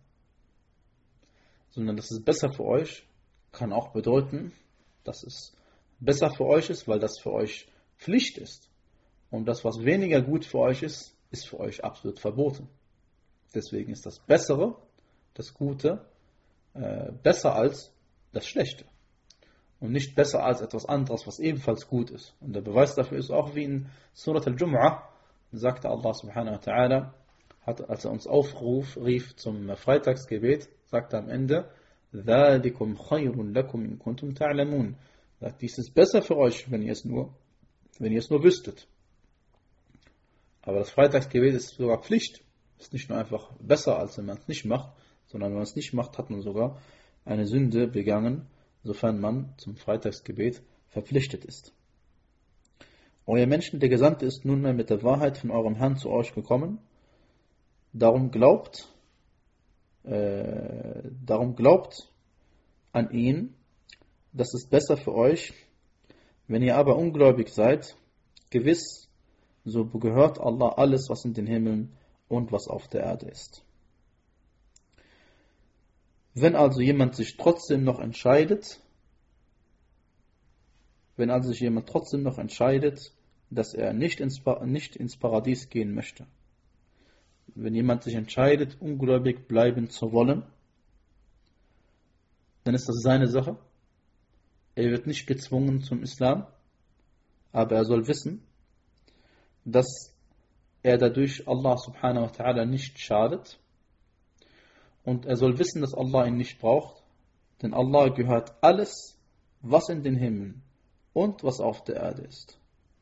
Sondern das ist besser für euch, kann auch bedeuten, dass es besser für euch ist, weil das für euch Pflicht ist. Und das, was weniger gut für euch ist, ist für euch absolut verboten. Deswegen ist das Bessere, das Gute, besser als das Schlechte. Und nicht besser als etwas anderes, was ebenfalls gut ist. Und der Beweis dafür ist auch wie in Surat al-Jum'ah, sagte Allah subhanahu wa ta'ala, als er uns rief zum Freitagsgebet, sagte er am Ende, ذَلِكُمْ خَيْرٌ لَكُمْ إِن كُنْتُمْ تَعْلَمُونَ. Dies ist besser für euch, wenn ihr es nur wüsstet. Aber das Freitagsgebet ist sogar Pflicht. Ist nicht nur einfach besser, als wenn man es nicht macht, sondern wenn man es nicht macht, hat man sogar eine Sünde begangen, sofern man zum Freitagsgebet verpflichtet ist. Euer Menschen, der Gesandte ist nunmehr mit der Wahrheit von eurem Herrn zu euch gekommen. Darum glaubt an ihn, das ist besser für euch. Wenn ihr aber ungläubig seid, gewiss, so gehört Allah alles, was in den Himmeln und was auf der Erde ist. Wenn also jemand sich trotzdem noch entscheidet, dass er nicht ins Paradies gehen möchte, wenn jemand sich entscheidet, ungläubig bleiben zu wollen, dann ist das seine Sache. Er wird nicht gezwungen zum Islam, aber er soll wissen, dass er dadurch Allah subhanahu wa ta'ala nicht schadet. Und er soll wissen, dass Allah ihn nicht braucht, denn Allah gehört alles, was in den Himmeln und was auf der Erde ist.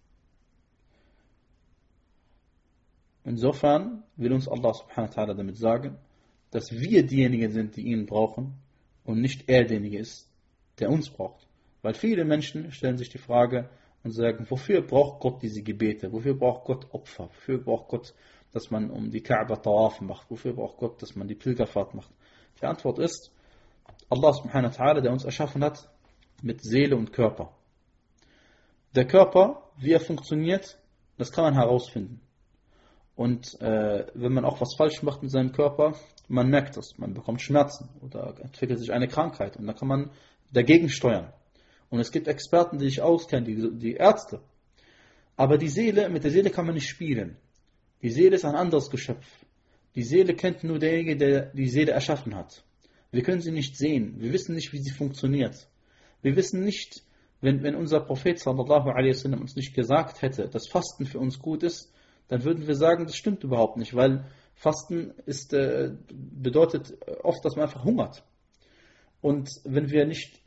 Insofern will uns Allah subhanahu wa ta'ala damit sagen, dass wir diejenigen sind, die ihn brauchen und nicht er derjenige ist, der uns braucht. Weil viele Menschen stellen sich die Frage und sagen, wofür braucht Gott diese Gebete? Wofür braucht Gott Opfer? Wofür braucht Gott, dass man um die Kaaba Tawaf macht? Wofür braucht Gott, dass man die Pilgerfahrt macht? Die Antwort ist, Allah subhanahu wa ta'ala, der uns erschaffen hat, mit Seele und Körper. Der Körper, wie er funktioniert, das kann man herausfinden. Und wenn man auch was falsch macht mit seinem Körper, man merkt das, man bekommt Schmerzen oder entwickelt sich eine Krankheit und da kann man dagegen steuern. Und es gibt Experten, die sich auskennen, die Ärzte. Aber die Seele, mit der Seele kann man nicht spielen. Die Seele ist ein anderes Geschöpf. Die Seele kennt nur derjenige, der die Seele erschaffen hat. Wir können sie nicht sehen. Wir wissen nicht, wie sie funktioniert. Wir wissen nicht, wenn unser Prophet sallallahu alaihi wasallam uns nicht gesagt hätte, dass Fasten für uns gut ist, dann würden wir sagen, das stimmt überhaupt nicht, weil Fasten bedeutet oft, dass man einfach hungert. Und wenn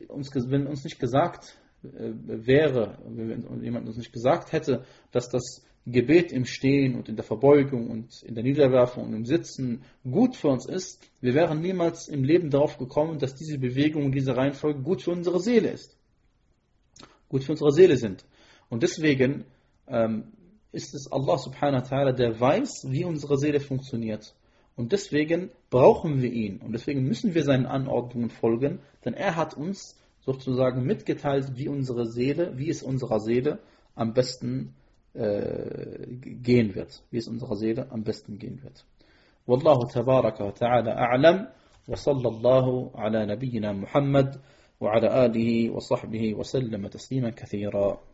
uns nicht gesagt wäre, wenn jemand uns nicht gesagt hätte, dass das Gebet im Stehen und in der Verbeugung und in der Niederwerfung und im Sitzen gut für uns ist, wir wären niemals im Leben darauf gekommen, dass diese Bewegung und diese Reihenfolge gut für unsere Seele ist. Gut für unsere Seele sind. Und deswegen ist es Allah subhanahu wa ta'ala, der weiß, wie unsere Seele funktioniert. Und deswegen brauchen wir ihn. Und deswegen müssen wir seinen Anordnungen folgen, denn er hat uns sozusagen mitgeteilt, wie es unserer Seele am besten gehen wird. Wie es unserer Seele am besten gehen wird. Wallahu tabaraka wa ta'ala a'lam wa sallallahu ala nabiyyina Muhammad wa ala alihi wa sahbihi wa sallama tasliman kathira.